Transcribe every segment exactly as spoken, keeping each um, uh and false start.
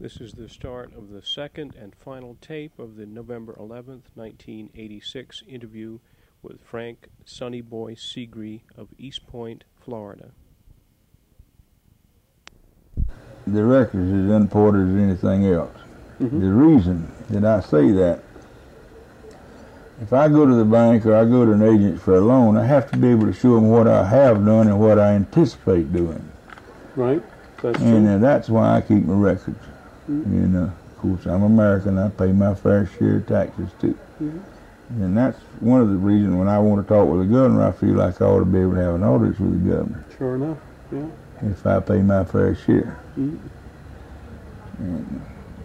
This is the start of the second and final tape of the November eleventh, nineteen eighty-six interview with Frank Sonny Boy Segree of East Point, Florida. The record is as unimportant as anything else. Mm-hmm. The reason that I say that, if I go to the bank or I go to an agent for a loan, I have to be able to show them what I have done and what I anticipate doing. Right. That's and true. Uh, that's why I keep my records. Mm-hmm. And uh, of course, I'm American. I pay my fair share of taxes too. Mm-hmm. And that's one of the reasons when I want to talk with the governor, I feel like I ought to be able to have an audience with the governor. Sure enough, yeah. If I pay my fair share. Mm-hmm. And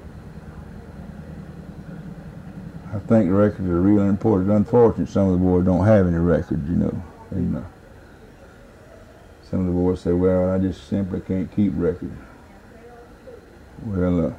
I think the records are really important. It's unfortunate some of the boys don't have any records, you know. And, uh, some of the boys say, well, I just simply can't keep records. Well, uh,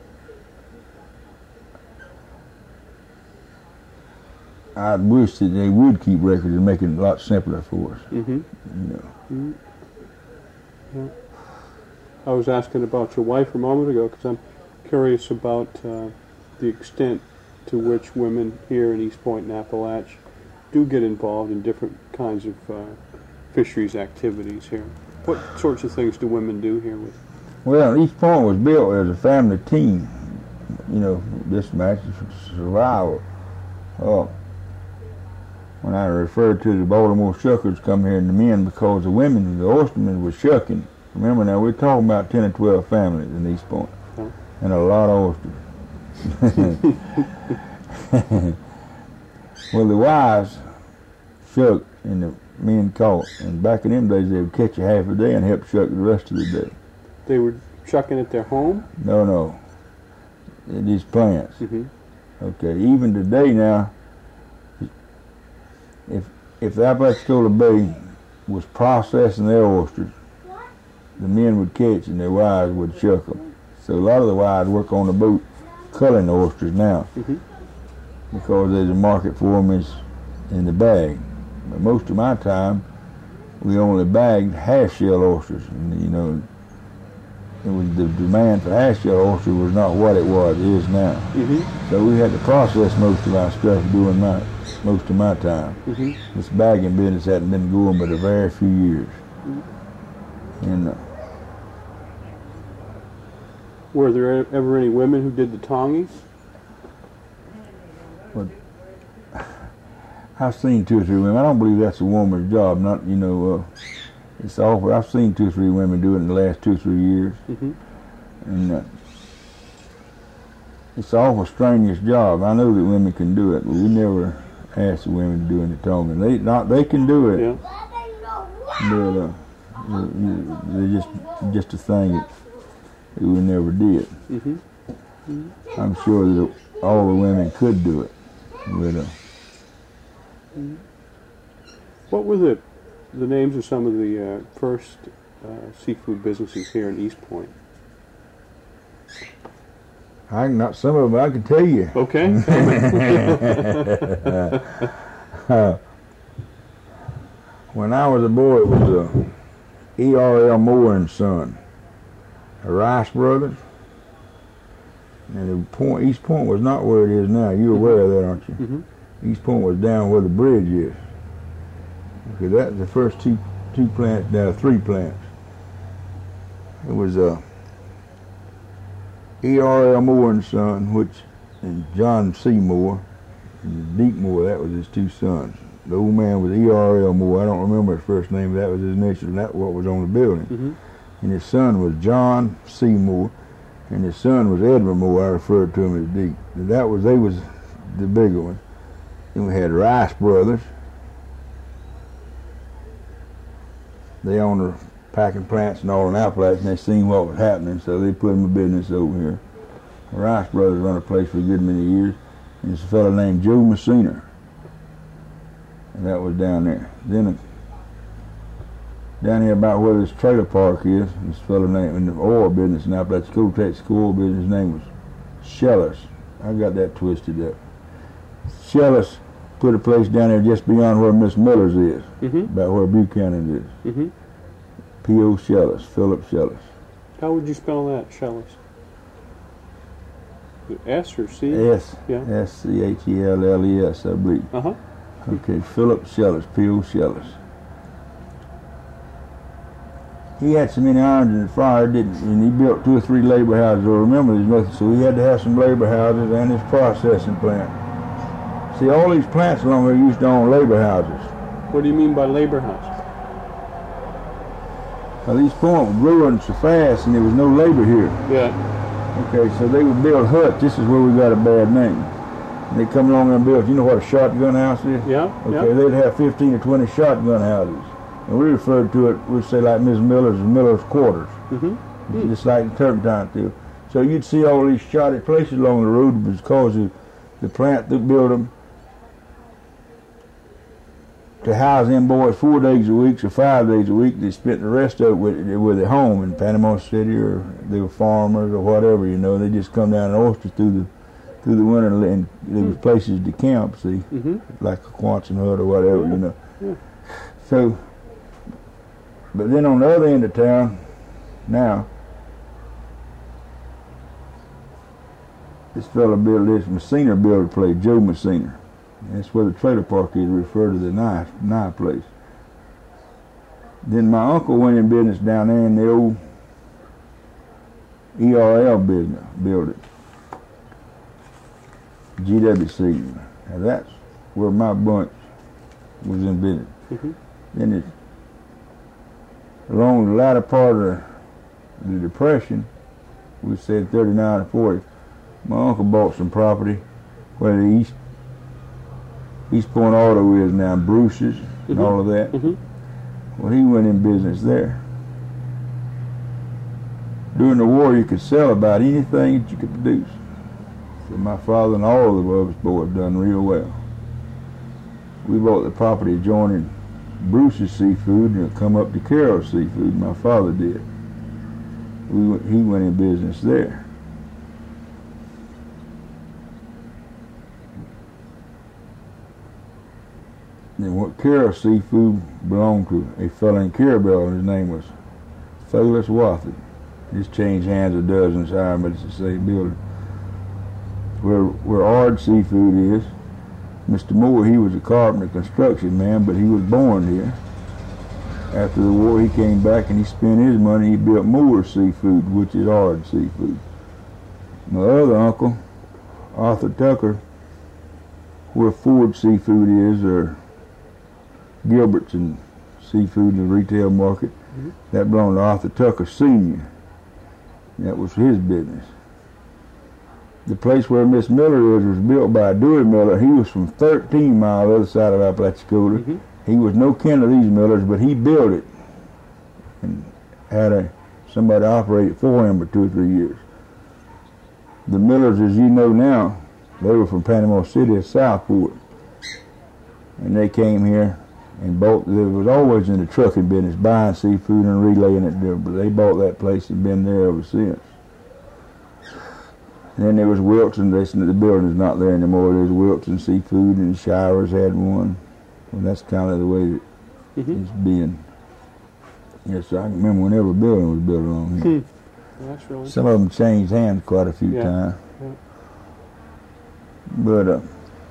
I wish that they would keep records and make it a lot simpler for us. Mm-hmm. You know. Mm-hmm. Yeah. I was asking about your wife a moment ago because I'm curious about uh, the extent to which women here in East Point and Appalach do get involved in different kinds of uh, fisheries activities here. What sorts of things do women do here with? Well, East Point was built as a family team. You know, this match is for survival. Uh, when I referred to the Baltimore shuckers come here and the men, because the women, the oystermen, were shucking. Remember now, we're talking about ten or twelve families in East Point, huh? And a lot of oysters. Well, the wives shucked and the men caught, and back in them days they would catch a half a day and help shuck the rest of the day. They were shucking at their home? No, no. These plants. Mm-hmm. Okay, even today now, if if the Apalachicola Bay was processing their oysters, the men would catch and their wives would shuck them. So a lot of the wives work on the boat culling the oysters now, mm-hmm. because there's a market for them is in the bag. But most of my time, we only bagged half-shell oysters. And, you know, it was the demand for half-shell oysters was not what it was is now. Mm-hmm. So we had to process most of our stuff during my most of my time. Mm-hmm. This bagging business hadn't been going but a very few years. Mm-hmm. And uh, were there ever any women who did the tongies? Well, I've seen two or three women. I don't believe that's a woman's job. Not, you know, uh, it's awful. I've seen two or three women do it in the last two or three years. Mm-hmm. And uh, it's an awful strenuous job. I know that women can do it, but we never asked the women to do any tonguing. They not they can do it, yeah. But uh, they're just just a thing that we never did. Mm-hmm. Mm-hmm. I'm sure that all the women could do it. But, uh, mm-hmm. What were the the names of some of the uh, first uh, seafood businesses here in East Point? I not some of them I can tell you. Okay. uh, when I was a boy, it was uh, E R L Moore and Son, the Rice Brothers. And the point, East Point was not where it is now. You're aware mm-hmm. of that, aren't you? Mm-hmm. East Point was down where the bridge is. Okay, that's the first two two plants, now three plants. It was uh, E R L Moore and Son, which, and John C. Moore, and Deke Moore, that was his two sons. The old man was E R L Moore. I don't remember his first name, but that was his initial, and that's what was on the building. Mm-hmm. And his son was John C. Moore, and his son was Edward Moore. I referred to him as Deke. And that was, they was the bigger one. Then we had Rice Brothers. They owned the packing plants and all in Appalachia, and they seen what was happening, so they put them in business over here. The Rice Brothers run a place for a good many years, and there's a fellow named Joe Messina, and that was down there. Then uh, down here about where this trailer park is, this fellow named in the oil business in Appalachia, Coal Texas oil business, his name was Shellis. I got that twisted up. Shellis put a place down there just beyond where Miss Miller's is, mm-hmm. about where Buchanan is. Mm-hmm. P O Shellis, Philip Shellis. How would you spell that, Shellis? S or C? S. Yeah. S C H E L L E S, I believe. Uh-huh. Okay, Philip Shellis, P O Shellis. He had so many irons in the fire, didn't, and he built two or three labor houses. Or remember, there's nothing, so he had to have some labor houses and his processing plant. See, all these plants along there used to own labor houses. What do you mean by labor house? Now, these plants were growing so fast, and there was no labor here. Yeah. Okay, so they would build huts. This is where we got a bad name. And they come along and build. You know what a shotgun house is? Yeah. Okay, yeah. they'd have fifteen or twenty shotgun houses. And we referred to it, we'd say like Miss Miller's, Miller's quarters. Mm-hmm. Just like in Turpentine too. So you'd see all these shotty places along the road because of the plant that built them to house them boys four days a week or five days a week. They spent the rest of it with, with at home in Panama City, or they were farmers or whatever, you know. They just come down and oyster through the through the winter, and there was places to camp, see, mm-hmm. like a Quonset hut or whatever, yeah. you know. Yeah. So, but then on the other end of town, now, this fella built this, Messina built a place, Joe Messina. That's where the trailer park is, referred to the knife, knife place. Then my uncle went in business down there in the old E R L business, building. G W C. Now that's where my bunch was in business. Mm-hmm. Then it, along the latter part of the Depression, we said thirty-nine and forty, my uncle bought some property where the East East Point Auto is now, Bruce's and mm-hmm. all of that. Mm-hmm. Well, he went in business there. During the war, you could sell about anything that you could produce. So my father and all of the other boys done real well. We bought the property adjoining Bruce's Seafood, and it come up to Carroll's Seafood. My father did. We went, he went in business there. And what Carroll Seafood belonged to a fellow in Carabel, and his name was Phyllis Wathen. It's changed hands a dozen times, but it's the same building. Where where Ard Seafood is, Mister Moore, he was a carpenter, construction man, but he was born here. After the war, he came back and he spent his money. He built Moore Seafood, which is Ard Seafood. My other uncle, Arthur Tucker, where Ford Seafood is, or Gilbert's and Seafood in the retail market, mm-hmm. that belonged to Arthur Tucker Senior That was his business. The place where Miss Miller is was built by Dewey Miller. He was from thirteen miles the other side of Apalachicola. Mm-hmm. He was no kin of these Millers, but he built it and had a somebody operate it for him for two or three years. The Millers, as you know now, they were from Panama City, Southport, and they came here and bought. They was always in the trucking business, buying seafood and relaying it there. But they bought that place and been there ever since. Then there was Wilson. They said the building's not there anymore. There's Wilson Seafood, and Showers had one. And that's kind of the way that mm-hmm. it's been. Yes, I can remember whenever a building was built along here. Hmm. That's really Some of them changed hands quite a few yeah. times. Yeah. But uh,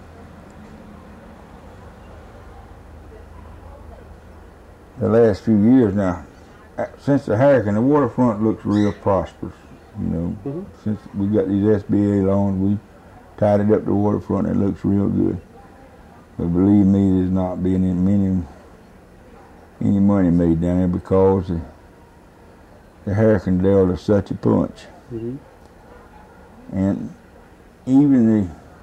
the last few years now, since the hurricane, the waterfront looks real prosperous. You know, mm-hmm. since we got these S B A loans, we tidied up the waterfront. It looks real good. But believe me, there's not being any any money made down there because the, the hurricane dealt us such a punch. Mm-hmm. And even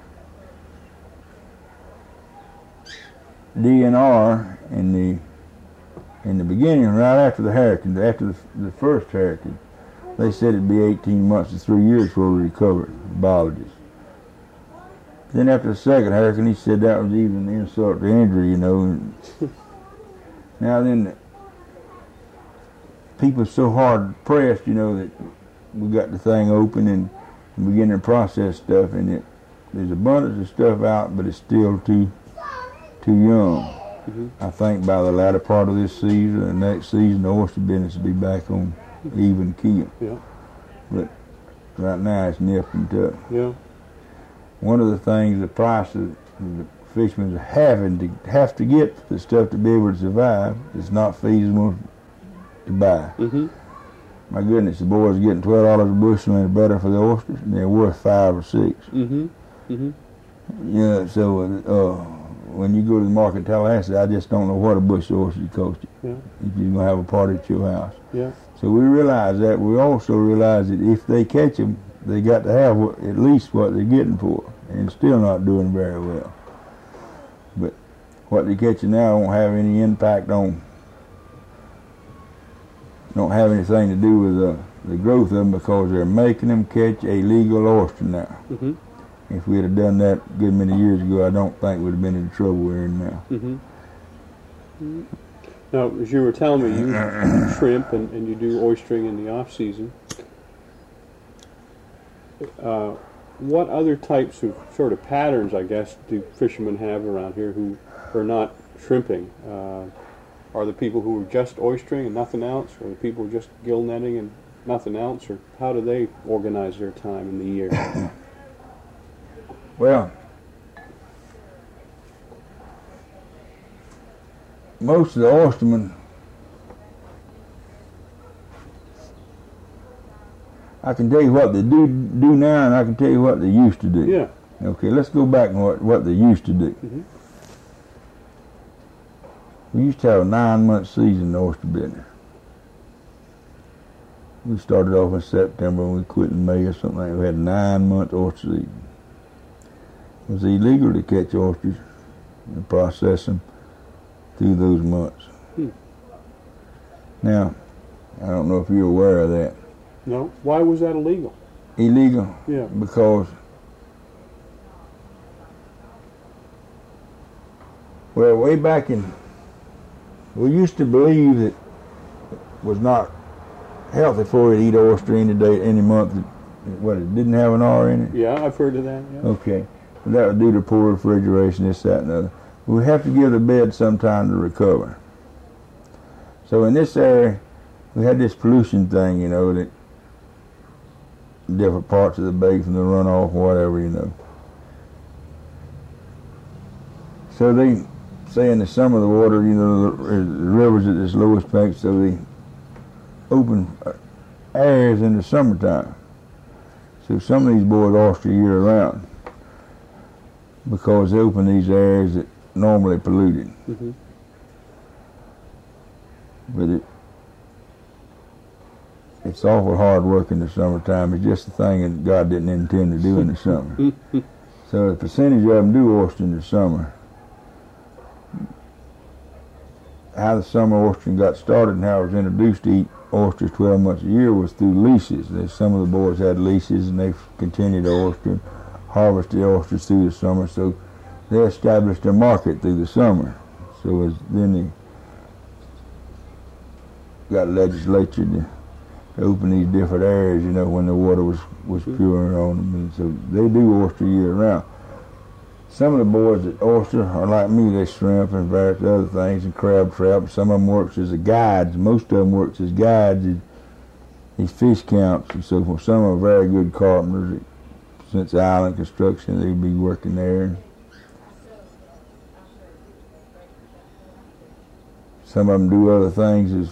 the D N R in the in the beginning, right after the hurricane, after the, the first hurricane, they said it'd be eighteen months to three years before we recovered, the biologists. Then after the second hurricane, he said that was even insult to injury, you know. And now then, the people are so hard pressed, you know, that we got the thing open and beginning to process stuff, and it there's abundance of stuff out, but it's still too too young. Mm-hmm. I think by the latter part of this season and next season, the oyster business will be back on even keel. Yeah. But right now it's nip and tuck. Yeah. one of the things the price of the fishermen are having to have to get for the stuff to be able to survive is not feasible to buy. Mm-hmm. My goodness, the boys are getting twelve dollars a bushel and better for the oysters, and they're worth five or six. Mm-hmm. Mm-hmm. Yeah, so uh, when you go to the market in Tallahassee, I just don't know what a bushel of oysters cost you. Yeah. If you're gonna have a party at your house. Yeah. So we realize that. We also realize that if they catch them, they got to have what, at least what they're getting for it, and still not doing very well. But what they're catching now won't have any impact on, don't have anything to do with uh, the growth of them, because they're making them catch a legal oyster now. Mm-hmm. If we'd have done that a good many years ago, I don't think we'd have been in the trouble we're in now. Mm-hmm. Mm-hmm. Now, as you were telling me, you shrimp and, and you do oystering in the off season. Uh, what other types of sort of patterns, I guess, do fishermen have around here who are not shrimping? Uh, are the people who are just oystering and nothing else, or the people who are just gill netting and nothing else, or how do they organize their time in the year? Well, most of the oystermen, I can tell you what they do do now, and I can tell you what they used to do. Yeah. Okay, let's go back and what, what they used to do. Mm-hmm. We used to have a nine-month season in the oyster business. We started off in September and we quit in May or something like that. We had a nine-month oyster season. It was illegal to catch oysters and process them through those months. Hmm. Now, I don't know if you're aware of that. No? Why was that illegal? Illegal? Yeah. Because, well, way back in, we used to believe that it was not healthy for you to eat oyster any day, any month that, what, it didn't have an R in it? Yeah, I've heard of that. Yeah. Okay. But that would due to poor refrigeration, this, that, and the other. We have to give the bed some time to recover. So in this area, we had this pollution thing, you know, that different parts of the bay from the runoff, whatever, you know. So they say in the summer the water, you know, the, the river's at its lowest point, so they open areas in the summertime. So some of these boys oyster year round because they open these areas that normally polluted. Mm-hmm. But it it's awful hard work in the summertime. It's just a thing that God didn't intend to do in the summer. So the percentage of them do oyster in the summer. How the summer oystering got started and how it was introduced to eat oysters twelve months a year was through leases. There's, some of the boys had leases and they continued to oyster, harvest the oysters through the summer. So they established a market through the summer. So as then they got legislature to open these different areas, you know, when the water was, was pure on them. And so they do oyster year round. Some of the boys that oyster are like me, they shrimp and various other things and crab trap. Some of them works as a guides. Most of them works as guides in these fish counts and so forth. Some are very good carpenters. Since Island Construction, they'd be working there. Some of them do other things as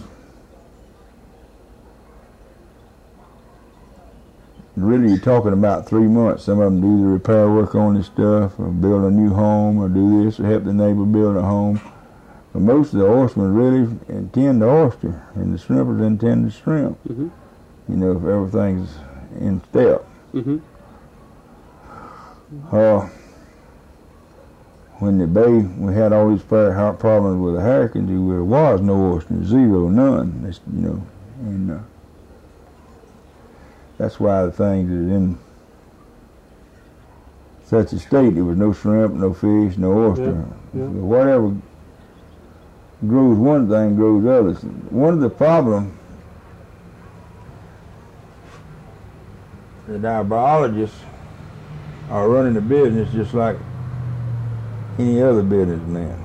really, you're talking about three months. Some of them do the repair work on this stuff, or build a new home, or do this, or help the neighbor build a home. But most of the oystermen really intend to oyster, and the shrimpers intend to shrimp. Mm-hmm. You know, if everything's in step. Mm-hmm. Uh, when the bay, we had all these problems with the hurricanes, there was no oyster, zero, none. That's, you know, and uh, that's why the things that are in such a state, there was no shrimp, no fish, no oyster. Yeah, yeah. Whatever grows one thing, grows others. One of the problems that our biologists are running the business just like any other businessman.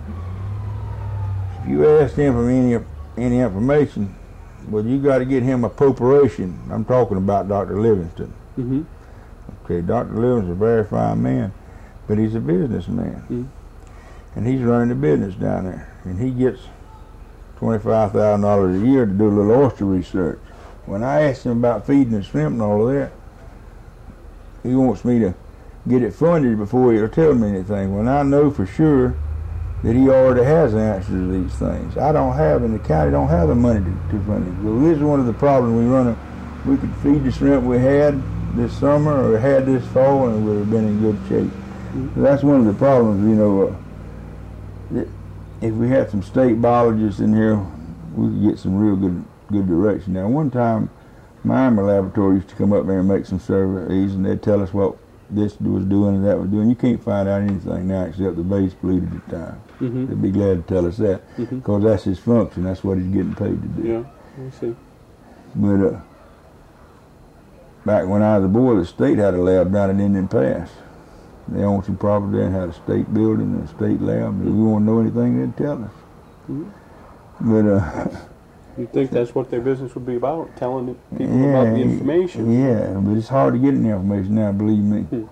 If you ask them for any any information, well, you got to get him appropriation. I'm talking about Doctor Livingston. Mm-hmm. Okay, Doctor Lewis is a very fine man, but he's a businessman. Mm. And he's running the business down there. And he gets twenty-five thousand dollars a year to do a little oyster research. When I asked him about feeding the shrimp and all of that, he wants me to get it funded before he'll tell me anything. When I know for sure that he already has answers to these things. I don't have, and the county don't have the money to, to fund it. Well, this is one of the problems we run. A, we could feed the shrimp we had this summer or had this fall, and we would have been in good shape. Mm-hmm. So that's one of the problems, you know. Uh, if we had some state biologists in here, we could get some real good good direction. Now, one time, Miami Laboratory used to come up there and make some surveys, and they'd tell us what this was doing and that was doing. You can't find out anything now except the base polluted at the time. Mm-hmm. They'd be glad to tell us that, because mm-hmm. that's his function. That's what he's getting paid to do. Yeah, I see. But uh, back when I was a boy, the state had a lab down at Indian Pass. They owned some property there and had a state building and a state lab. If we want to know anything, they'd tell us. Mm-hmm. But uh, you think that's what their business would be about, telling people yeah, about the information? Yeah, but it's hard to get any information now, believe me. Hmm.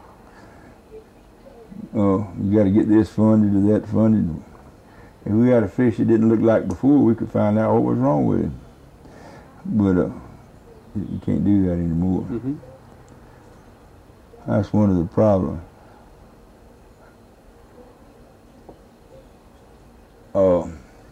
Uh, you got to get this funded or that funded. If we had a fish that didn't look like before, we could find out what was wrong with it. But uh, you can't do that anymore. Mm-hmm. That's one of the problems. Uh,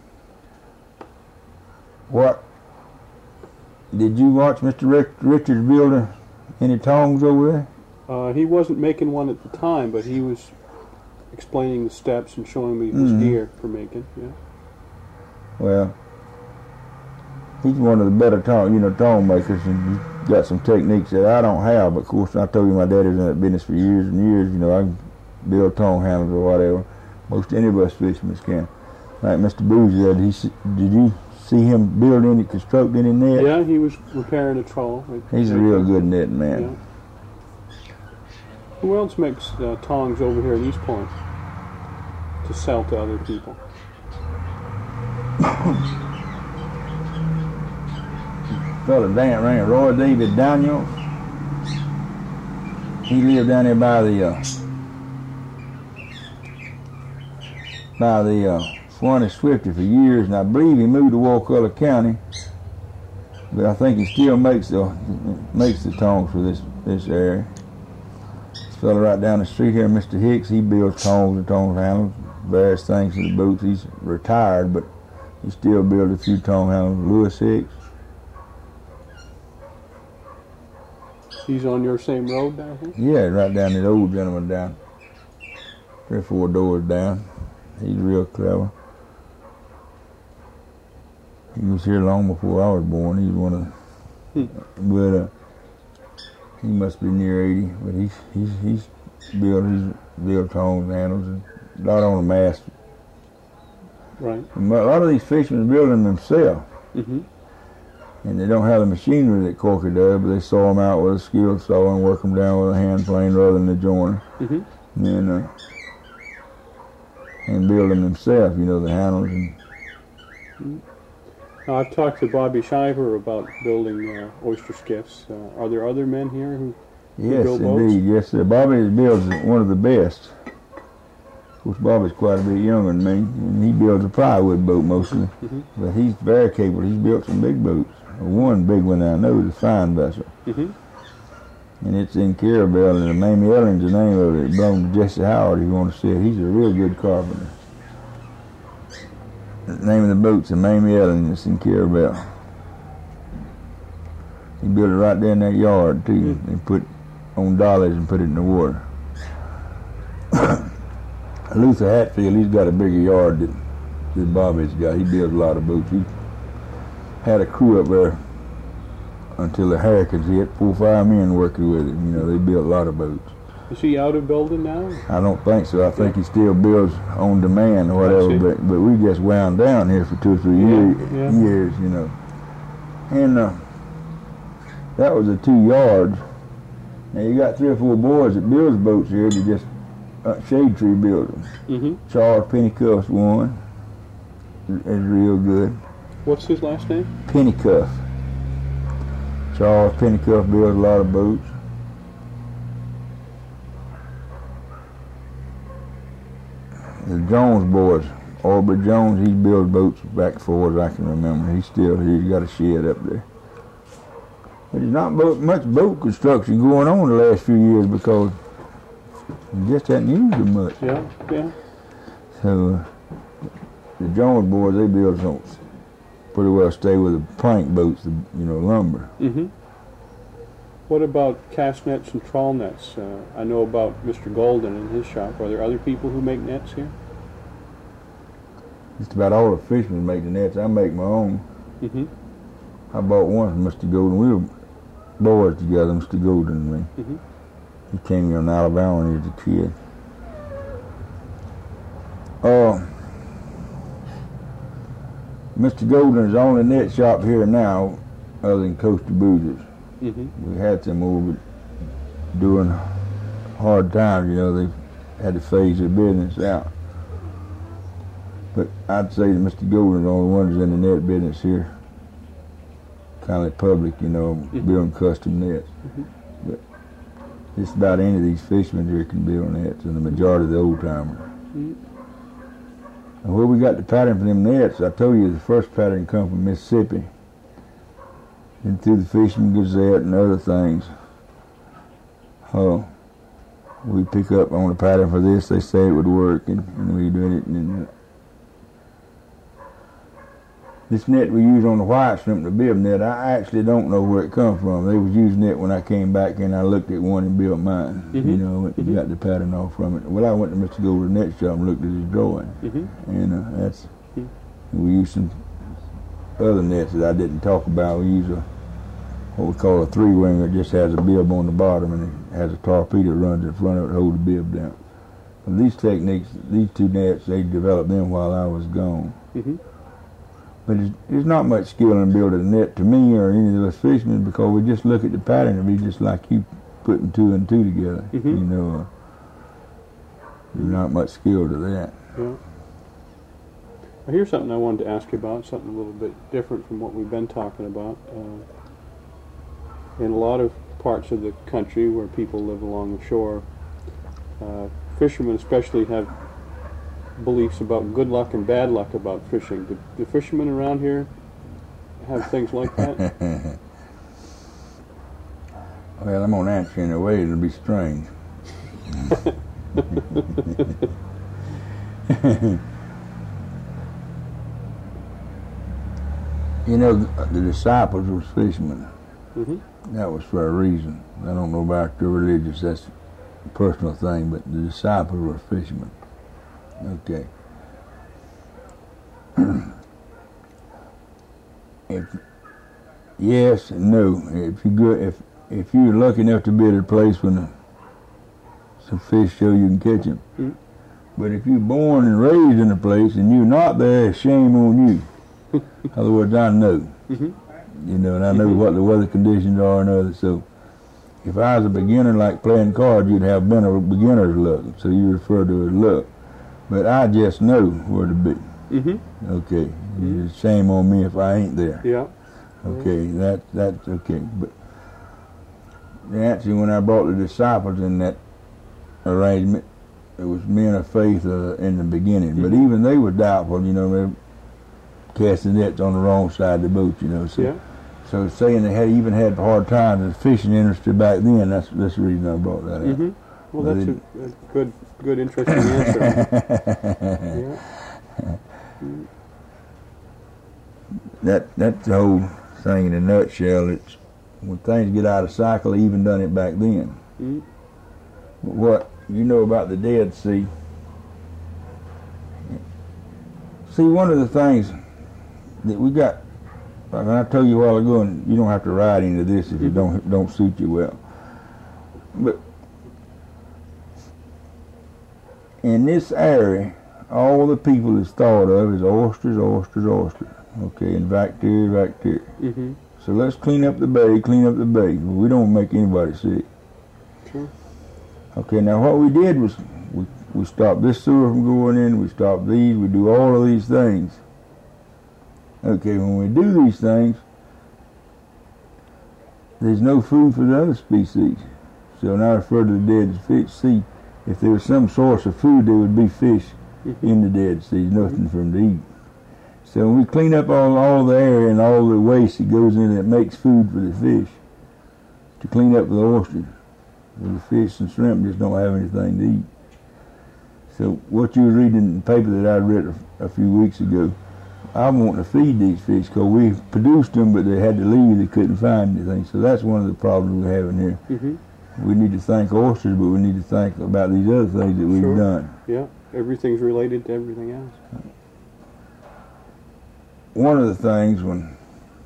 what? Did you watch Mister Rick, Richards build any tongs over there? Uh, he wasn't making one at the time, but he was explaining the steps and showing me his mm-hmm. gear for making. Yeah. Well, he's one of the better tong, you know, tong makers, and he's got some techniques that I don't have. But of course, I told you my daddy's in that business for years and years. You know, I can build tong handles or whatever. Most any of us fishermen can. Like Mister Boozy said, he did you see him build any, construct any net? Yeah, he was repairing a trawl. Right, He's right a real there. good netting man. Yeah. Who else makes uh, tongs over here in East Point to sell to other people? Fella down there, Roy David Daniels. He lived down there by the uh, by the uh, Swanee Swifty for years, and I believe he moved to Wakulla County. But I think he still makes the makes the tongs for this this area. This fella right down the street here, Mister Hicks, he builds tongs and tong handles, various things for the boats. He's retired, but he still builds a few tong handles. Lewis Hicks. He's on your same road down here? Yeah, right down the old gentleman down. Three or four doors down. He's real clever. He was here long before I was born. He's one of the, hmm. but uh, he must be near eighty. But he's he's he's built he's built tongs, handles, and a lot on the mast. Right. And a lot of these fishermen build them themselves, mm-hmm. and they don't have the machinery that Corker does, but they saw them out with a skilled saw and work them down with a hand plane rather than a joiner, mm-hmm. and uh, and build them themselves. You know, the handles and. Mm-hmm. I've talked to Bobby Shiver about building uh, oyster skiffs. Uh, are there other men here who, who yes, build boats? Yes, indeed. Yes, sir. Bobby builds one of the best. Of course, Bobby's quite a bit younger than me, and he builds a plywood boat mostly. Mm-hmm. But he's very capable. He's built some big boats. One big one I know is a fine vessel. Mm-hmm. And it's in Carabel, and Mamie Ellen's the name of it. It belonged to Jesse Howard, if you want to see it. He's a real good carpenter. The name of the boat's a Mamie Ellen. It's in Carabel. He built it right there in that yard too. Mm-hmm. They put on dollies and put it in the water. Luther Hatfield, he's got a bigger yard than, than Bobby's got. He builds a lot of boats. He had a crew up there until the hurricanes hit. Four or five men working with him. You know, they built a lot of boats. Is he out of building now? I don't think so. I think he still builds on demand or whatever. But but we just wound down here for two or three yeah, years, yeah. years, you know. And uh, that was the two yards. Now you got three or four boys that builds boats here. They just uh, shade tree builders. Mm-hmm. Charles Pennycuff's one. Is real good. What's his last name? Pennycuff. Charles Pennycuff builds a lot of boats. the Jones boys, Aubrey Jones, he built boats back as far as I can remember. He's still here. He's got a shed up there. But there's not much boat construction going on the last few years because we just hadn't used them much. Yeah, yeah. So uh, the Jones boys, they build some pretty well stay with the plank boats, the, you know, lumber. Mm-hmm. What about cast nets and trawl nets? Uh, I know about Mister Golden and his shop. Are there other people who make nets here? Just about all the fishermen make the nets. I make my own. Mm-hmm. I bought one from Mister Golden. We were boys together, Mister Golden and me. Mm-hmm. He came here in Alabama when he was a kid. Uh, Mister Golden is the only net shop here now other than Coastal Boozers. Mm-hmm. We had some over during hard times, you know, they had to phase their business out. But I'd say that Mister Golden is the only one that's in the net business here. Kind of like public, you know, mm-hmm. building custom nets. Mm-hmm. But just about any of these fishermen here can build nets, and the majority of the old timers. Mm-hmm. And where we got the pattern for them nets, I told you the first pattern come from Mississippi. And through the Fisherman Gazette and other things. Uh, we pick up on the pattern for this, they say it would work, and, and we do it. And, uh, this net we use on the white shrimp, the bib net, I actually don't know where it come from. They was using it when I came back and I looked at one and built mine. Mm-hmm. You know, and mm-hmm. got the pattern off from it. Well, I went to Mister Golden's net shop and looked at his drawing. Mm-hmm. And uh, that's, mm-hmm. we used some other nets that I didn't talk about. We use a, what we call a three-winger. It just has a bib on the bottom and it has a torpedo that runs in front of it to hold the bib down. But these techniques, these two nets, they developed them while I was gone. Mm-hmm. But there's not much skill in building a net to me or any of us fishermen because we just look at the pattern and be just like you putting two and two together. Mm-hmm. You know, uh, there's not much skill to that. Yeah. Well, here's something I wanted to ask you about, something a little bit different from what we've been talking about. Uh, in a lot of parts of the country where people live along the shore, uh, fishermen especially have beliefs about good luck and bad luck about fishing. Do the fishermen around here have things like that? Well, I'm going to answer in a way that'll be strange. You know, the disciples were fishermen. Mm-hmm. That was for a reason. I don't know about the religious, that's a personal thing, but the disciples were fishermen. Okay. If yes and no. If you go, if if you're lucky enough to be at a place when the, some fish show you can catch them, mm-hmm. but if you're born and raised in a place and you're not there, shame on you. In other words, I know. Mm-hmm. You know, and I know mm-hmm. what the weather conditions are and others. So, if I was a beginner like playing cards, you'd have been a beginner's luck. So you refer to it as luck. But I just know where to be. Mm-hmm. Okay. Mm-hmm. Shame on me if I ain't there. Yeah. Okay, mm-hmm. that that's okay. But actually, when I brought the disciples in that arrangement, it was men of faith uh, in the beginning. Mm-hmm. But even they were doubtful, you know, they casting nets on the wrong side of the boat, you know. So, yeah. so saying they had even had hard times in the fishing industry back then, that's, that's the reason I brought that up. Mm-hmm. Well, but that's a, a good, good, interesting answer. Yeah. That that's the whole thing in a nutshell. It's when things get out of cycle, they even done it back then. Mm-hmm. What you know about the Dead Sea? See, one of the things that we got, like I told you a while ago, and you don't have to ride into this if mm-hmm. it don't don't suit you well. But in this area, all the people is thought of is oysters, oysters, oysters. Okay, and bacteria, bacteria. Mm-hmm. So let's clean up the bay, clean up the bay. We don't make anybody sick. Sure. Okay, now what we did was we, we stopped this sewer from going in, we stopped these, we do all of these things. Okay, when we do these things, there's no food for the other species. So now I refer to the Dead Fish Sea. If there was some source of food, there would be fish mm-hmm. in the Dead Sea, nothing mm-hmm. for them to eat. So we clean up all, all the air and all the waste that goes in that makes food for the fish, to clean up the oysters. The fish and shrimp just don't have anything to eat. So what you were reading in the paper that I read a, a few weeks ago, I want to feed these fish because we produced them, but they had to leave. They couldn't find anything. So that's one of the problems we're having here. Mm-hmm. We need to thank oysters, but we need to think about these other things that we've sure. done. Yeah, everything's related to everything else. One of the things when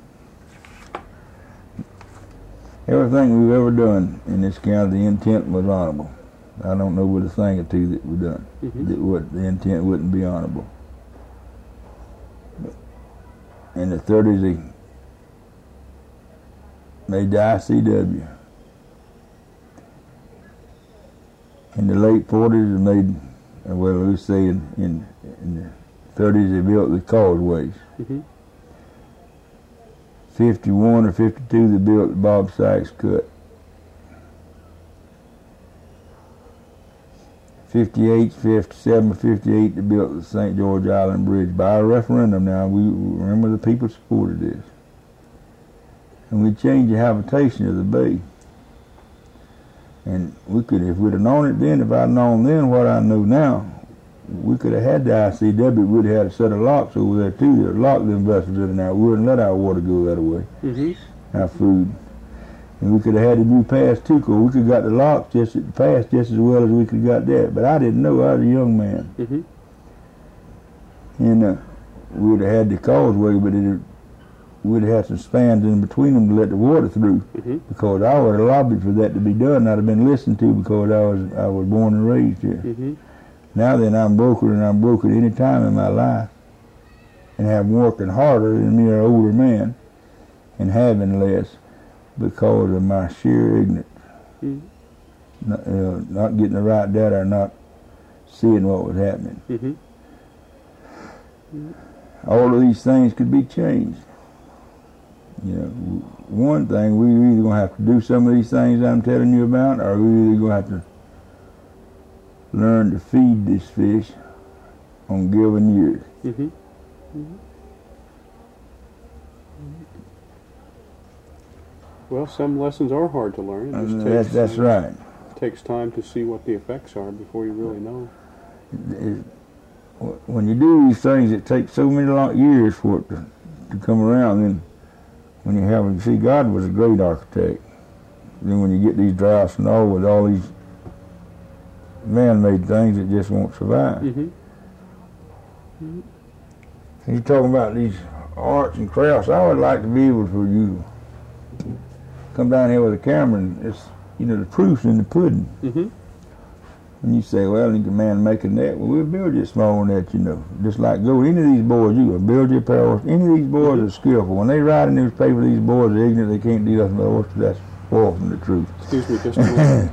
everything we've ever done in this county, the intent was honorable. I don't know but a thing or two that we've done mm-hmm. that what the intent wouldn't be honorable. But in the thirties, they made the I C W. In the late forties, they made, well, let's say in, in, in the thirties, they built the causeways. Mm-hmm. fifty-one or fifty-two, they built the Bob Sykes Cut. fifty-eight, fifty-seven, fifty-eight, they built the Saint George Island Bridge by a referendum. Now, we remember the people supported this. And we changed the habitation of the bay. And we could, if we'd have known it then, if I'd known then what I know now, we could have had the I C W. We'd have had a set of locks over there too. They'd lock them vessels in and out. We wouldn't let our water go that way. Mm-hmm. Our food. And we could have had a new pass too, because we could have got the locks just at the pass just as well as we could have got that. But I didn't know. I was a young man. Mm-hmm. And uh, we'd have had the causeway, but it, we'd have had some spans in between them to let the water through. Mm-hmm. Because I would have lobbied for that to be done. I'd have been listened to because I was I was born and raised here. Mm-hmm. Now then, I'm broker, and I'm broker any time in my life, and have working harder than me, an older man, and having less because of my sheer ignorance. Mm-hmm. Not, uh, not getting the right data or not seeing what was happening. Mm-hmm. Mm-hmm. All of these things could be changed. You know, one thing, we're either going to have to do some of these things I'm telling you about, or we're either going to have to learn to feed this fish on given years. Mm-hmm. Mm-hmm. Well, some lessons are hard to learn. It just that's that's time, right. It takes time to see what the effects are before you really know. It, when you do these things, it takes so many long years for it to, to come around. Then when you have, you see, God was a great architect. Then when you get these droughts and all with all these man-made things that just won't survive. Mm-hmm. Mm-hmm. He's talking about these arts and crafts. I would like to be able for you to come down here with a camera and it's, you know, the proof's in the pudding. Mm-hmm. And you say, well, you can man make a net. Well, we'll build you a small net, you know. Just like go, any of these boys, you will build your pair of, any of these boys mm-hmm. are skillful. When they write in newspaper, these boys are ignorant, they can't do nothing but oyster. That's far from the truth. Excuse me, just a minute.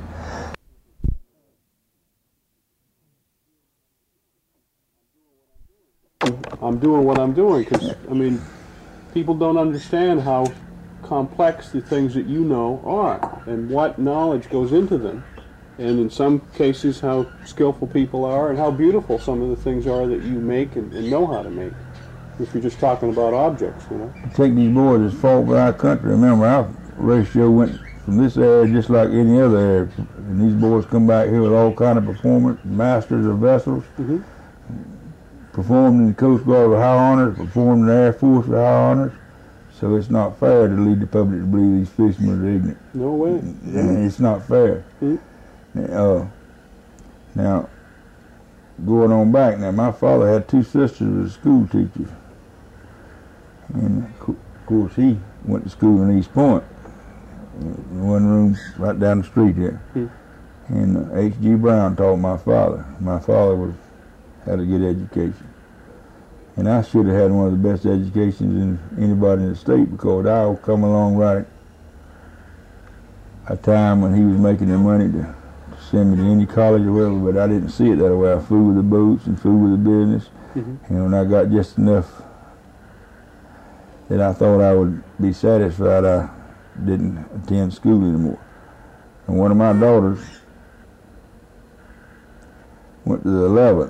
I'm doing what I'm doing because, I mean, people don't understand how complex the things that you know are and what knowledge goes into them. And in some cases, how skillful people are and how beautiful some of the things are that you make and, and know how to make. If you're just talking about objects, you know. Take these boys as far by our country. Remember, our ratio went from this area just like any other area. And these boys come back here with all kind of performance, masters of vessels. Mm-hmm. Performed in the Coast Guard with high honors, performed in the Air Force with high honors. So it's not fair to lead the public to believe these fishermen are ignorant. No way. Mm-hmm. It's not fair. Mm-hmm. Uh, now, going on back, now my father had two sisters as school teachers. And of course he went to school in East Point, in one room right down the street here. Mm-hmm. And uh, H G Brown taught my father. My father was had a good education. And I should have had one of the best educations in anybody in the state because I would come along right at a time when he was making the money to send me to any college or whatever, but I didn't see it that way. I flew with the boats and flew with the business. Mm-hmm. And when I got just enough that I thought I would be satisfied, I didn't attend school anymore. And one of my daughters went to the eleventh.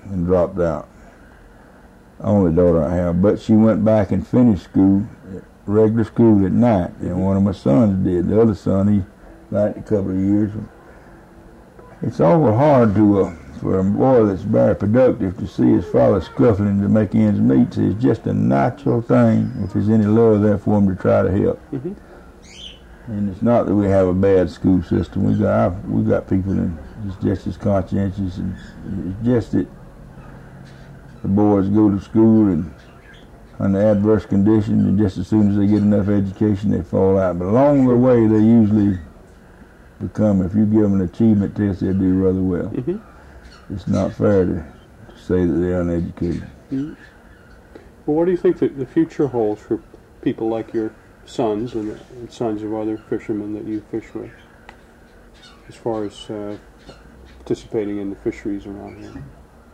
and dropped out. Only daughter I have, but she went back and finished school, regular school at night, and mm-hmm. one of my sons did. The other son, he liked a couple of years. It's awful hard to uh, for a boy that's very productive to see his father scuffling to make ends meet. So it's just a natural thing, if there's any love there for him, to try to help. Mm-hmm. And it's not that we have a bad school system. We got we got people in it's just as conscientious, and it's just that the boys go to school and under adverse conditions, and just as soon as they get enough education, they fall out. But along the way, they usually become, if you give them an achievement test, they'll do rather well. Mm-hmm. It's not fair to, to say that they're uneducated. Mm-hmm. Well, what do you think that the future holds for people like your sons and, and sons of other fishermen that you fish with, as far as uh, participating in the fisheries around here?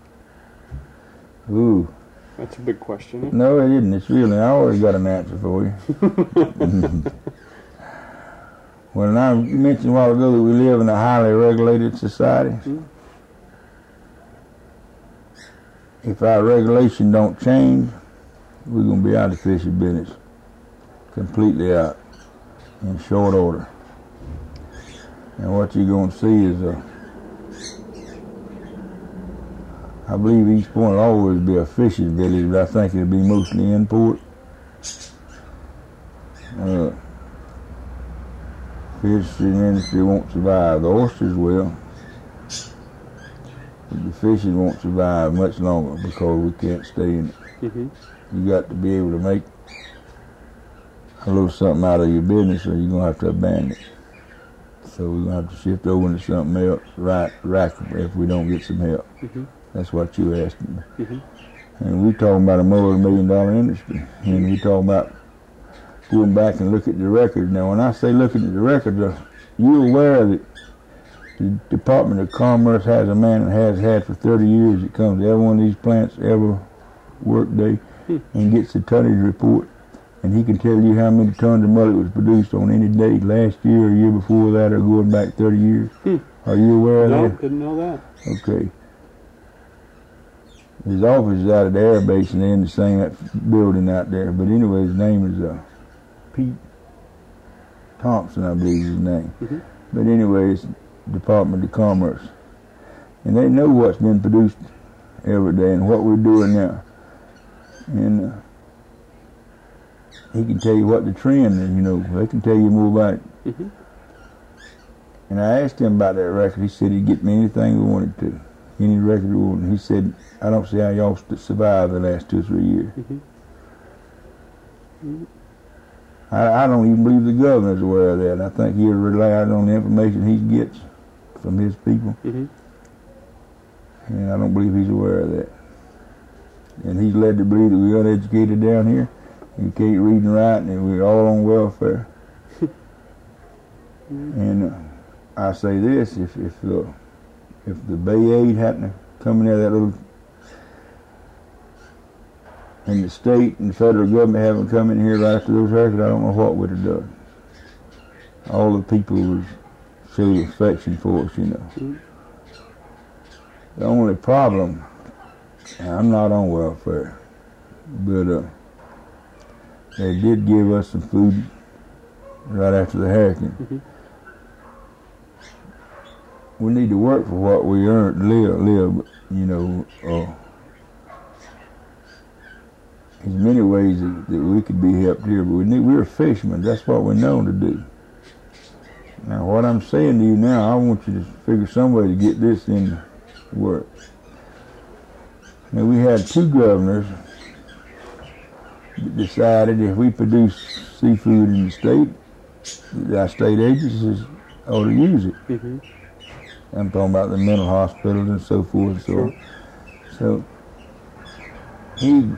Ooh. That's a big question. Isn't it? No, it isn't. It's really, I already got an answer for you. Well, I mentioned a while ago that we live in a highly regulated society. Mm-hmm. If our regulation don't change, we're going to be out of fishing business. Completely out. In short order. And what you're going to see is a I believe East Point will always be a fishing village, but I think it'll be mostly import. Uh, fishing industry won't survive. The oysters will. But the fishing won't survive much longer because we can't stay in it. Mm-hmm. You got to be able to make a little something out of your business, or you're going to have to abandon it. So we're going to have to shift over into something else, right, right, if we don't get some help. Mm-hmm. That's what you asked me. Mm-hmm. And we talking about a multi-million dollar industry. And we talking about going back and look at the records. Now, when I say looking at the records, uh, you're aware that the Department of Commerce has a man that has had for thirty years that comes to every one of these plants every work day mm. and gets a tonnage report. And he can tell you how many tons of mullet was produced on any day last year or year before that, or going back thirty years. Mm. Are you aware of no, that? No, didn't know that. Okay. His office is out at the air base, and they're in the same building out there. But anyway, his name is uh, Pete Thompson, I believe is his name. Mm-hmm. But anyway, it's Department of Commerce. And they know what's been produced every day and what we're doing now. And uh, he can tell you what the trend is, you know. They can tell you more about it. Mm-hmm. And I asked him about that record. He said he'd get me anything we wanted to. Any record we wanted. He said, I don't see how y'all survived the last two or three years. Mm-hmm. Mm-hmm. I, I don't even believe the governor's aware of that. I think he'll rely on the information he gets from his people. Mm-hmm. And I don't believe he's aware of that. And he's led to believe that we're uneducated down here. You can't read and write, and we're all on welfare. Mm-hmm. And uh, I say this, if if, uh, if the Bay Aid hadn't come in there, that little, and the state and the federal government haven't come in here right after those hurricanes, I don't know what we'd have done. All the people would show affection for us, you know. Mm-hmm. The only problem, I'm not on welfare, but uh, they did give us some food right after the hurricane. Mm-hmm. We need to work for what we earn to live, live, you know. Uh, there's many ways that, that we could be helped here, but we need, we're fishermen. That's what we're known to do. Now, what I'm saying to you now, I want you to figure some way to get this in work. Now, we had two governors that decided if we produce seafood in the state, our state agencies ought to use it. Mm-hmm. I'm talking about the mental hospitals and so forth and so on. So he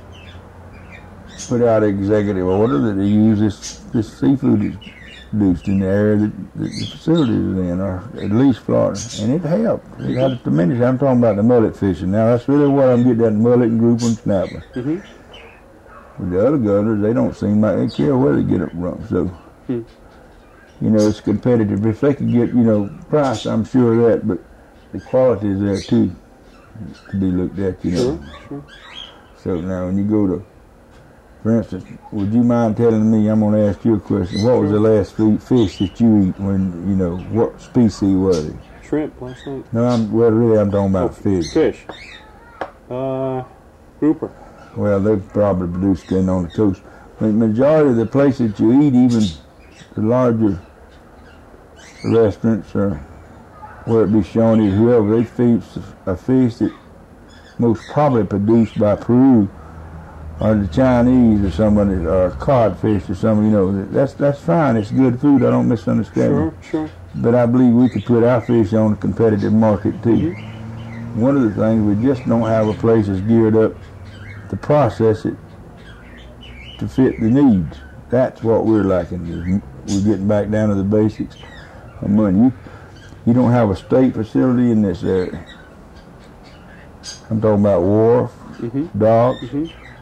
put out an executive order that they use this, this seafood that's produced in the area that, that the facility is in, or at least Florida. And it helped. It had a tremendous, I'm talking about the mullet fishing. Now that's really what I'm getting at, mullet and grouper and snapper. Mm-hmm. With the other governors, they don't seem like they care where they get it from. So, hmm. you know, it's competitive. If they could get, you know, price, I'm sure of that, but the quality is there too. to be looked at, you know. Sure, sure. So now when you go to, for instance, would you mind telling me, I'm going to ask you a question, what was the last food, fish that you eat when, you know, what species was it? Shrimp last night. No, I'm, well, really, I'm talking about Oh, fish. Fish. Uh, grouper. Well, they probably produce skin on the coast. The majority of the places that you eat, even the larger restaurants or where it be Shawnee or whoever, they feed a fish that most probably produced by Peru or the Chinese or somebody, or codfish or something, you know. That's that's fine. It's good food. I don't misunderstand. Sure, sure. But I believe we could put our fish on a competitive market too. Mm-hmm. One of the things, we just don't have a place that's geared up to process it to fit the needs. That's what we're lacking. We're getting back down to the basics of money. You, you don't have a state facility in this area. I'm talking about wharf, mm-hmm. docks. Mm-hmm.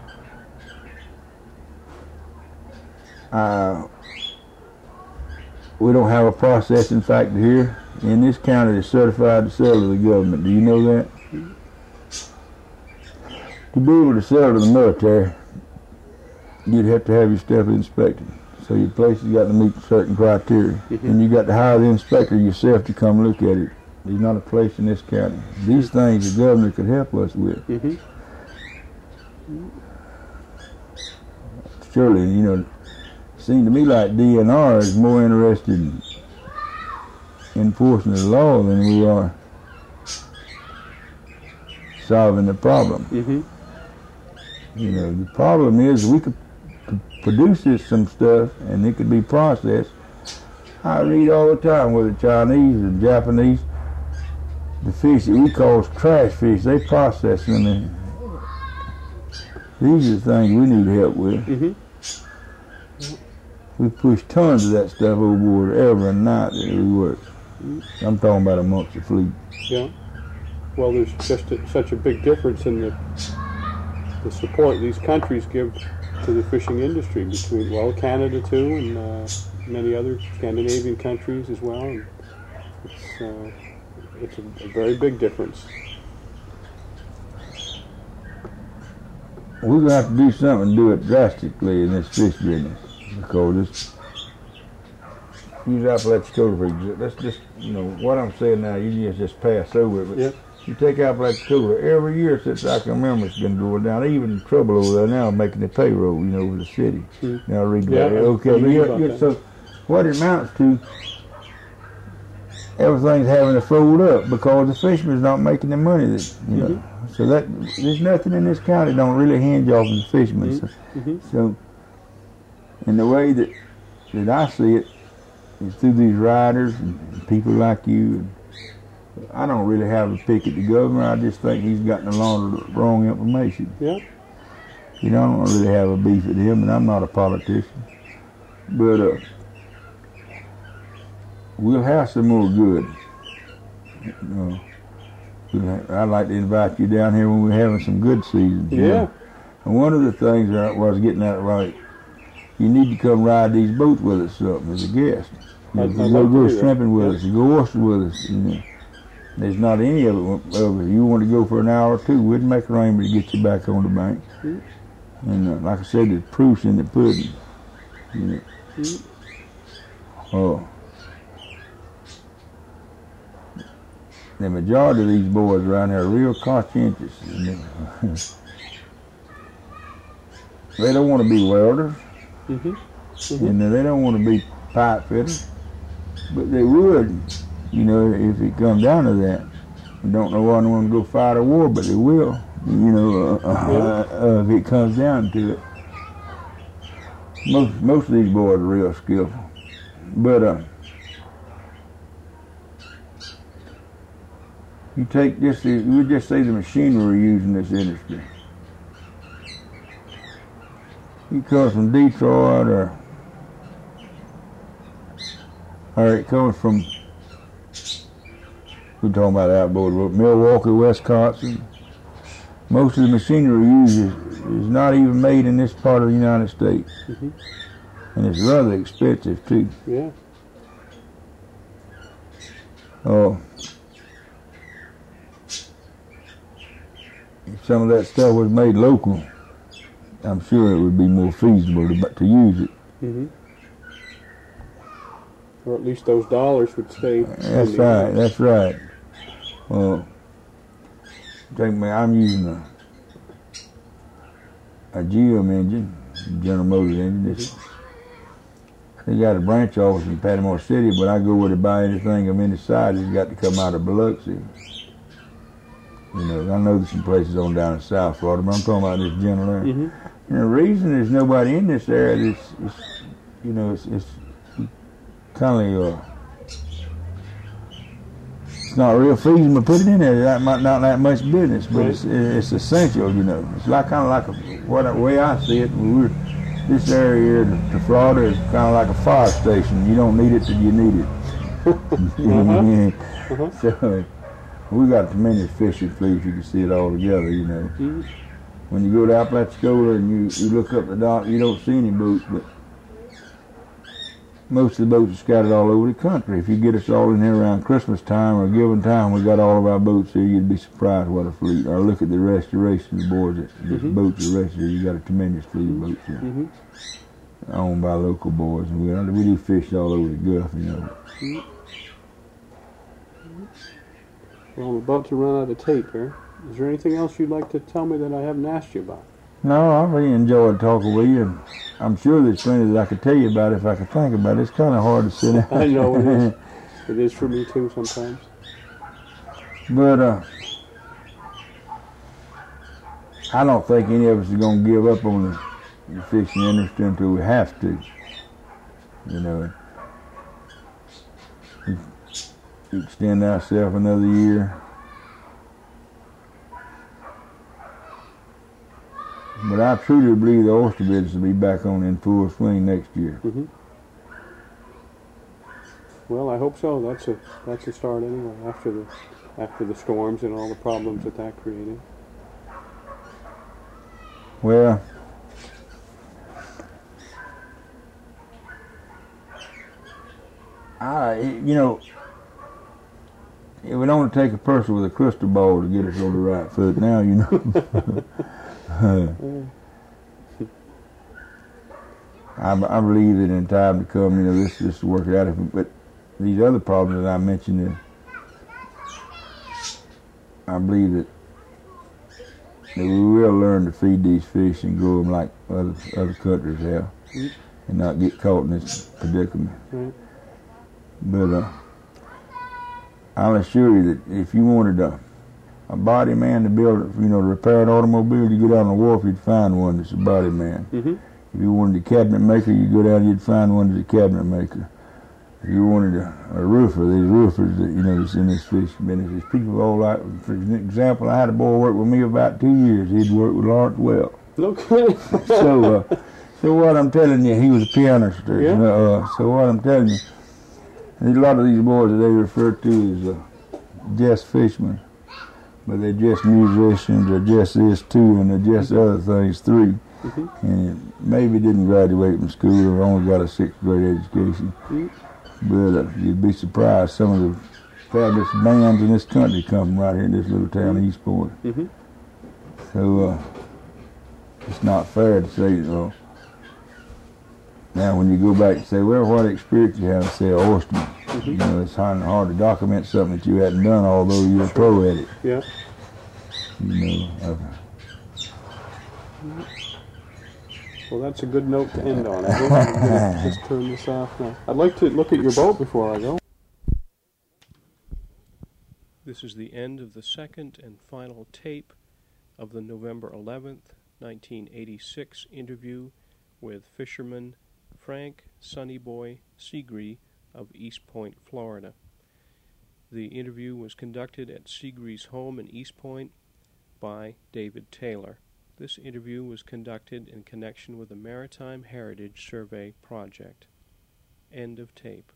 Uh, we don't have a processing factory here in this county that's certified to sell to the government. Do you know that? To be able to sell to the military, you'd have to have your stuff inspected. So your place has got to meet certain criteria. Mm-hmm. And you got to hire the inspector yourself to come look at it. There's not a place in this county. These things the governor could help us with. Mm-hmm. Surely, you know, it seemed to me like D N R is more interested in enforcing the law than we are solving the problem. Mm-hmm. You know, the problem is we could produce this some stuff and it could be processed. I read all the time, whether Chinese or Japanese, the fish that we call trash fish, they process them. And these are the things we need help with. Mm-hmm. We push tons of that stuff overboard every night that we work. Mm-hmm. I'm talking about amongst the fleet. Yeah. Well, there's just a, such a big difference in the the support these countries give to the fishing industry between, well, Canada too, and uh, many other Scandinavian countries as well. And it's uh, it's a, a very big difference. We're going to have to do something to do it drastically in this fish business, because this, use Apalachicola for example. That's just, you know, what I'm saying now, you just, just pass over it. But yep. You take Apalachicola, every year since I can remember it's been going down. Even trouble over there now making the payroll, you know, over the city. Mm-hmm. Now read yeah, that. Okay, read you're, you're, so what it amounts to, everything's having to fold up because the fishermen's not making the money that, you know. Mm-hmm. So that there's nothing in this county don't really hinge off of the fishermen. Mm-hmm. So, mm-hmm. so in the way that that I see it is through these riders and people like you. And I don't really have a pick at the governor. I just think he's gotten a lot of wrong information. Yeah. You know, I don't really have a beef with him, and I'm not a politician. But uh, we'll have some more good. You know, I'd like to invite you down here when we're having some good seasons. Yeah. Know? And one of the things I was getting at, right, you need to come ride these boats with us something as a guest. You, I'd, you I'd go like go to shrimping with yeah. us, you go oyster with us. You know. There's not any of it over. You want to go for an hour or two, we'd make arrangements to get you back on the bank. Mm-hmm. And uh, like I said, there's proofs in the pudding. You know. Mm-hmm. Oh. The majority of these boys around here are real conscientious. You know. They don't want to be welders. Mm-hmm. Mm-hmm. And they don't want to be pipe fitters. But they would, you know, if it comes down to that. I don't know why they want to go fight a war, but they will, you know, uh, uh, uh, if it comes down to it. Most most of these boys are real skillful. But uh, you take just the, we just say the machinery we use in this industry. You come from Detroit or or it comes from, we're talking about outboard, Milwaukee, Wisconsin. Most of the machinery used is, is not even made in this part of the United States. Mm-hmm. And it's rather expensive too. Yeah. Oh. if some of that stuff was made local, I'm sure it would be more feasible to, to use it. Mm-hmm. Or at least those dollars would stay. That's right, that's right. Well, take me, I'm using a, a G M engine, General Motors engine. Mm-hmm. They got a branch office in Panama City, but I go where to buy anything of any size. It's got to come out of Biloxi. You know, I know there's some places on down in South Florida, but I'm talking about this general area. Mm-hmm. And the reason there's nobody in this area is, is you know, it's, it's kind of, uh, it's not real feasible to put it in there. That might not that much business, but right. it's it's essential, you know. It's like kind of like a, what the way I see it. We're, this area here to, to Florida is kind of like a fire station. You don't need it till you need it. uh-huh. uh-huh. So we got tremendous fishing fleet. You can see it all together, you know. Mm-hmm. When you go to Apalachicola and you, you look up the dock, you don't see any boats, but most of the boats are scattered all over the country. If you get us all in here around Christmas time or a given time, we got all of our boats here, you'd be surprised what a fleet. Or look at the restoration boards that mm-hmm. boats are restored. You got a tremendous fleet of boats here, mm-hmm. owned by local boys, and we we do fish all over the Gulf, you know. Mm-hmm. Well, I'm about to run out of tape here. Is there anything else you'd like to tell me that I haven't asked you about? No, I really enjoyed talking with you, and I'm sure there's plenty that I could tell you about if I could think about it. It's kind of hard to sit down. I know it is. It is for me too sometimes. But uh, I don't think any of us are going to give up on the, the fishing industry until we have to. You know, extend ourselves another year. But I truly believe the oyster business will be back on in full swing next year. Mm-hmm. Well, I hope so. That's a that's a start anyway. After the after the storms and all the problems that that created. Well, I you know it would only take a person with a crystal ball to get us on the right foot. Now you know. Uh, I, I believe that in time to come, you know, this this will work out. But these other problems that I mentioned, uh, I believe that, that we will learn to feed these fish and grow them like other other countries have, mm-hmm. and not get caught in this predicament. Mm-hmm. But uh, I'll assure you that if you wanted to. A body man to build, you know, to repair an automobile, you go down the wharf, you'd find one that's a body man. Mm-hmm. If you wanted a cabinet maker, you go down, you'd find one that's a cabinet maker. If you wanted a, a roofer, these roofers that, you know, that's in this fishing business, there's people all like, for example, I had a boy work with me about two years. He'd work with Lawrence Welk. Okay. so, uh, so what I'm telling you, he was a pianist. Yeah. Uh, so what I'm telling you, there's a lot of these boys that they refer to as uh, just fishermen. But they're just musicians, they're just this two, and they're just mm-hmm. other things three. Mm-hmm. And maybe didn't graduate from school or only got a sixth grade education. Mm-hmm. But uh, you'd be surprised, some of the fabulous bands in this country come from right here in this little town, East Point. Mm-hmm. So uh, it's not fair to say, you know, now when you go back and say, well, what experience you have to say, oysterman. Mm-hmm. You know, it's hard, hard to document something that you hadn't done, although you're a pro at it. Yeah. You know. Uh, well, that's a good note to end on. I think I'm going to just turn this off now. I'd like to look at your boat before I go. This is the end of the second and final tape of the November eleventh, nineteen eighty-six interview with fisherman Frank Sonnyboy Segree of East Point, Florida. The interview was conducted at Segree's home in East Point by David Taylor. This interview was conducted in connection with the Maritime Heritage Survey project. End of tape.